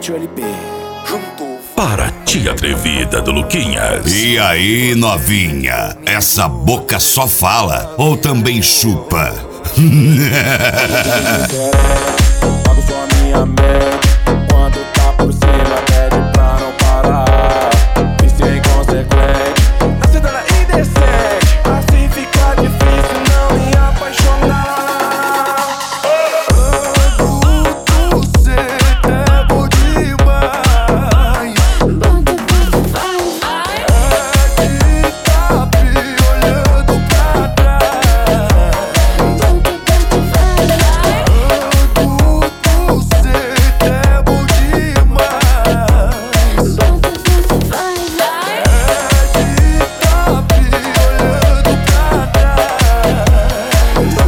Beat LP. Junto. Paraty Atrevida do Luquinhas. E aí, novinha? Essa boca só fala ou também chupa? Pago só minha mente. Quando tá por cima, pede pra não parar. Vício inconsequente, a cidade é indecente. Assim fica difícil não me apaixonar. Ando do centro, é bom demais. É de tapi olhando pra trás. Ando do centro, é bom demais. É de tapi olhando pra trás.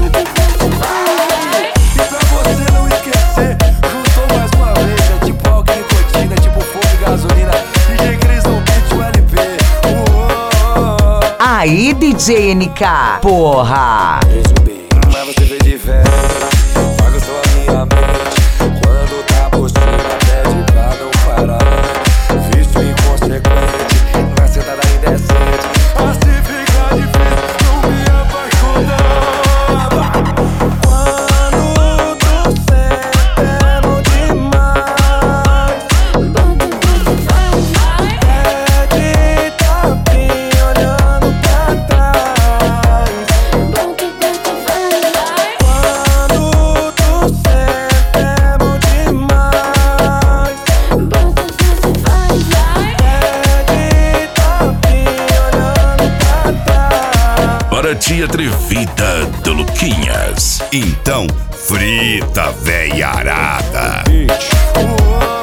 E pra você não esquecer, juntou mais uma vez. É tipo álcool e nicotina, tipo fogo e gasolina. DJ Cris no beat, o LP. Aí, DJ NK, porra! Mas você vê de velho, paga só a minha mente. Quando tá por cima, pede pra não parar. Vício inconsequente, na sentada indecente. Assim fica difícil não me apaixonar. Quando do centro é bom demais. É de tapinha olhando pra trás. Quando do centro é bom demais. É de tapinha olhando pra trás. Paraty Atrevida do Luquinhas. Então, frita, véia arada. Beat.